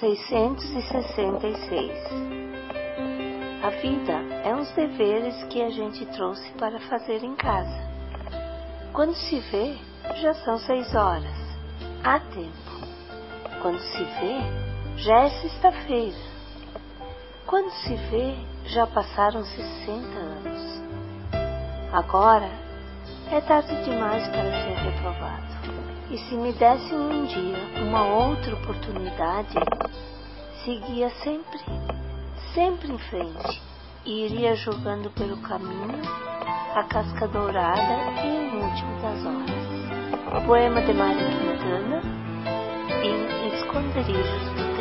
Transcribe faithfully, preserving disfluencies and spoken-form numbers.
seiscentos e sessenta e seis. A vida é uns deveres que a gente trouxe para fazer em casa. Quando se vê, já são seis horas. Há tempo. Quando se vê, já é sexta-feira. Quando se vê, já passaram sessenta anos. Agora é tarde demais para ser reprovado. E se me dessem um dia uma outra oportunidade, seguia sempre, sempre em frente e iria jogando pelo caminho a casca dourada e em último das horas. Poema de Mário Quintana, em Esconderijos